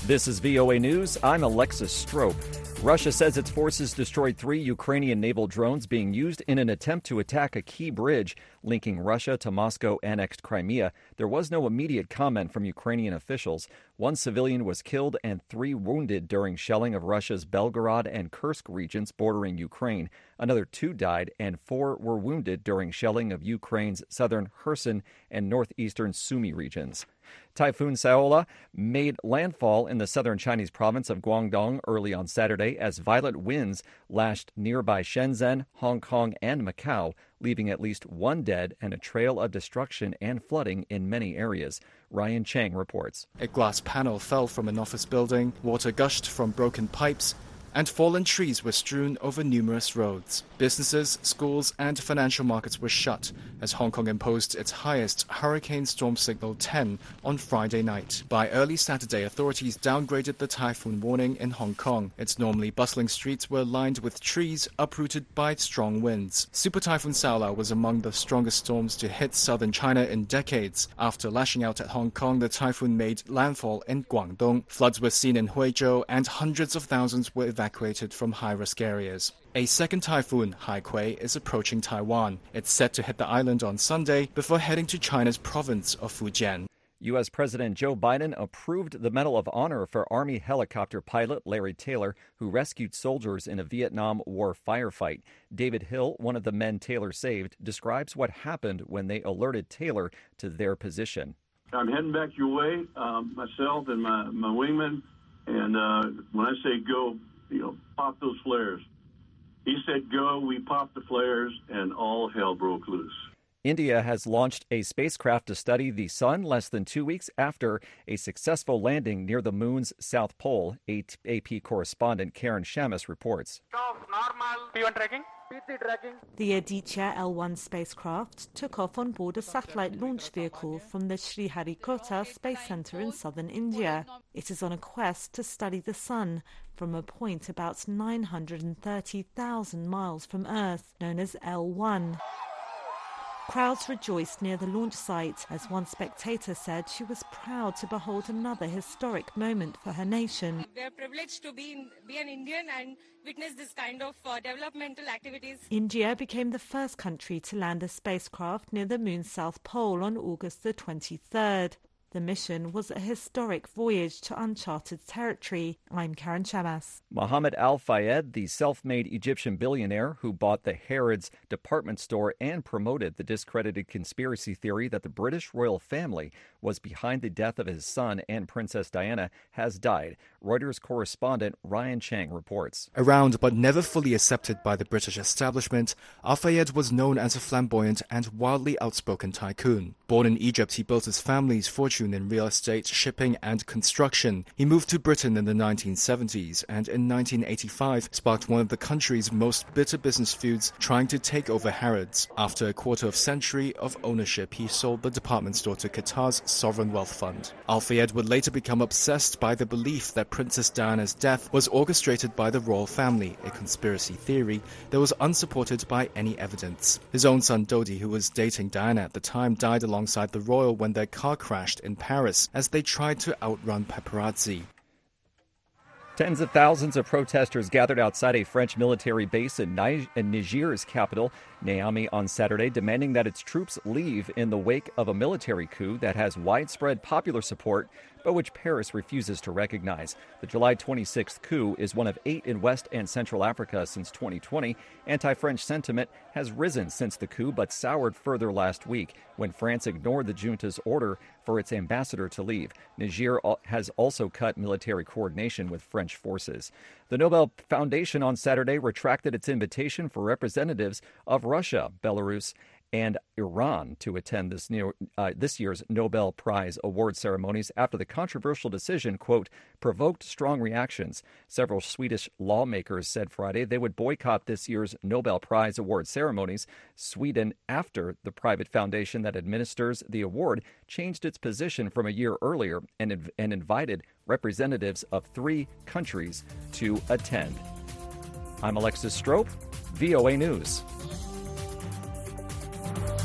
This is VOA News. I'm Alexis Strope. Russia says its forces destroyed 3 Ukrainian naval drones being used in an attempt to attack a key bridge linking Russia to Moscow-annexed Crimea. There was no immediate comment from Ukrainian officials. 1 civilian was killed and 3 wounded during shelling of Russia's Belgorod and Kursk regions bordering Ukraine. Another 2 died and 4 were wounded during shelling of Ukraine's southern Kherson and northeastern Sumy regions. Typhoon Saola made landfall in the southern Chinese province of Guangdong early on Saturday as violent winds lashed nearby Shenzhen, Hong Kong, and Macau, leaving at least 1 dead and a trail of destruction and flooding in many areas. Ryan Chang reports. A glass panel fell from an office building, water gushed from broken pipes, and fallen trees were strewn over numerous roads. Businesses, schools, and financial markets were shut as Hong Kong imposed its highest hurricane storm signal 10 on Friday night. By early Saturday, authorities downgraded the typhoon warning in Hong Kong. Its normally bustling streets were lined with trees uprooted by strong winds. Super Typhoon Saola was among the strongest storms to hit southern China in decades. After lashing out at Hong Kong, the typhoon made landfall in Guangdong. Floods were seen in Huizhou and hundreds of thousands were evacuated from high-risk areas. A second typhoon, Haikui, is approaching Taiwan. It's set to hit the island on Sunday before heading to China's province of Fujian. U.S. President Joe Biden approved the Medal of Honor for Army helicopter pilot Larry Taylor, who rescued soldiers in a Vietnam War firefight. David Hill, one of the men Taylor saved, describes what happened when they alerted Taylor to their position. I'm heading back your way, myself and my wingman, and when I say go, pop those flares. He said go, we popped the flares, and all hell broke loose. India has launched a spacecraft to study the sun less than 2 weeks after a successful landing near the moon's south pole. AP correspondent Karen Shamus reports. The Aditya L1 spacecraft took off on board a satellite launch vehicle from the Sriharikota Space Center in southern India. It is on a quest to study the sun from a point about 930,000 miles from Earth, known as L1. Crowds rejoiced near the launch site as one spectator said she was proud to behold another historic moment for her nation. We are privileged to be an Indian and witness this kind of developmental activities. India became the first country to land a spacecraft near the moon's south pole on August the 23rd. The mission was a historic voyage to uncharted territory. I'm Karen Shamas. Mohammed Al-Fayed, the self-made Egyptian billionaire who bought the Harrods department store and promoted the discredited conspiracy theory that the British royal family was behind the death of his son and Princess Diana, has died. Reuters correspondent Ryan Chang reports. Around but never fully accepted by the British establishment, Al-Fayed was known as a flamboyant and wildly outspoken tycoon. Born in Egypt, he built his family's fortune in real estate, shipping and construction. He moved to Britain in the 1970s and in 1985 sparked one of the country's most bitter business feuds, trying to take over Harrods. After a quarter of a century of ownership, he sold the department store to Qatar's sovereign wealth fund. Al-Fayed would later become obsessed by the belief that Princess Diana's death was orchestrated by the royal family, a conspiracy theory that was unsupported by any evidence. His own son Dodi, who was dating Diana at the time, died alongside the royal when their car crashed in Paris as they tried to outrun paparazzi. Tens of thousands of protesters gathered outside a French military base in Niger's capital, Niamey, on Saturday, demanding that its troops leave in the wake of a military coup that has widespread popular support, but which Paris refuses to recognize. The July 26th coup is one of 8 in West and Central Africa since 2020. Anti-French sentiment has risen since the coup, but soured further last week when France ignored the junta's order for its ambassador to leave. Niger has also cut military coordination with French forces. The Nobel Foundation on Saturday retracted its invitation for representatives of Russia, Belarus, and Iran to attend this year's Nobel Prize award ceremonies after the controversial decision, quote, provoked strong reactions. Several Swedish lawmakers said Friday they would boycott this year's Nobel Prize award ceremonies. Sweden, after the private foundation that administers the award, changed its position from a year earlier and invited representatives of 3 countries to attend. I'm Alexis Strope, VOA News.